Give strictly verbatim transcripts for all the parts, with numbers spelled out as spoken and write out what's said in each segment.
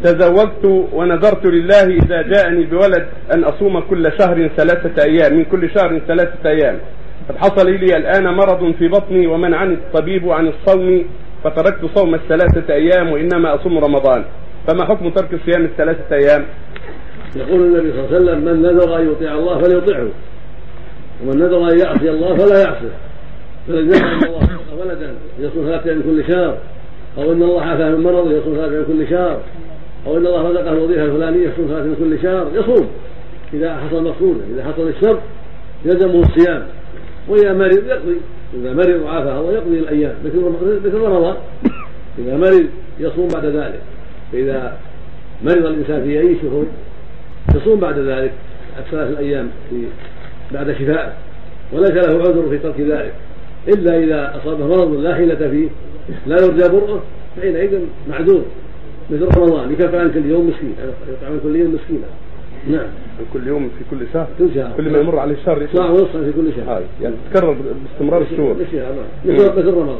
تزوجت ونذرت لله إذا جاءني بولد أن أصوم كل شهر ثلاثة أيام، من كل شهر ثلاثة أيام. قد حصل لي الآن مرض في بطني ومنعني الطبيب عن الصوم فتركت صوم الثلاثة أيام وإنما أصوم رمضان، فما حكم ترك صيام الثلاثة أيام؟ يقول النبي صلى الله عليه وسلم: من نذر أن يطيع الله فليطيعه، ومن نذر أن يعصي الله فلا يعصيه. فلن يجعل الله ولدا يصوم ثلاثة أيام من كل شهر، أو إن الله عافاه من مرض يصوم ثلاثة أيام من كل شهر، أو إن الله رزقه الوظيفة الفلانية يصوم ثلاثة من كل شهر، يصوم إذا حصل مقصوده. إذا حصل الشر يلزمه الصيام، وإذا مرض يقضي، إذا مرض وعافاه الله يقضي الأيام مثل رمضان. إذا مرض يصوم بعد ذلك، فإذا مرض الإنسان في أي شهور يصوم بعد ذلك الثلاث الأيام في بعد شفائه، وليس له عذر في ترك ذلك، إلا إذا أصابه مرض لا حيلة فيه لا يرجى برؤه فحينئذ معذور مثل رمضان، يكفي عن كل يوم مسكين، يطعم كل يوم مسكينا. نعم، كل يوم في كل شهر، كل شهر، كل ما يمر عليه الشهر صاع ونصف في كل شهر، يعني تكرر باستمرار الشهور مثل رمضان.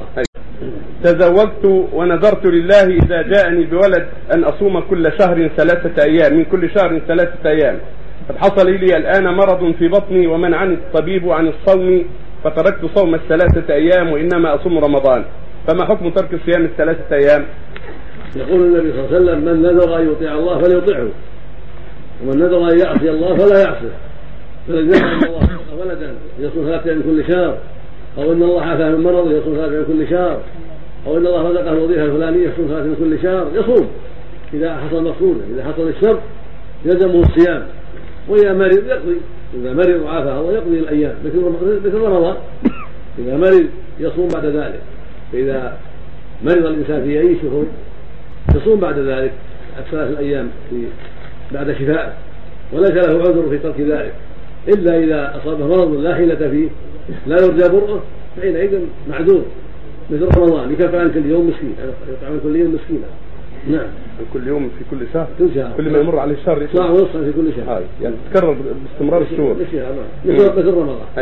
تزوجت ونذرت لله إذا جاءني بولد أن أصوم كل شهر ثلاثة أيام، من كل شهر ثلاثة أيام. قد حصل لي الآن مرض في بطني ومنعني الطبيب عن الصوم فتركت صوم الثلاثة أيام وإنما أصوم رمضان، فما حكم ترك صيام الثلاثة أيام؟ يقول النبي صلى الله عليه وسلم: من نذر أن يطيع الله فليطيعه، ومن نذر أن يعصي الله فلا يعصيه. فلن يجعل الله ولدا يصوم ثلاثة أيام من كل شهر، أو إن الله عافاه من مرض يصوم ثلاثة أيام من كل شهر، أو إن الله رزقه الوظيفة الفلانية يصوم ثلاثة من كل شهر، يصوم إذا حصل مقصوده. إذا حصل الشر يلزمه الصيام، وإذا مرض يقضي، إذا مرض وعافاه الله يقضي الأيام مثل رمضان. إذا مرض يصوم بعد ذلك، فإذا مرض الإنسان في أي شهور يصوم بعد ذلك الثلاث الأيام في بعد شفائه، وليس له عذر في ترك ذلك، إلا إذا أصابه مرض لا حيلة فيه لا يرجى برؤه فحينئذ معذور مثل رمضان، يكفي عن كل يوم مسكين، يطعم كل يوم مسكينا. نعم، كل يوم في كل شهر، كل شهر، كل ما يمر عليه الشهر صاع ونصف في كل شهر، يعني تكرر باستمرار الشهور مثل رمضان.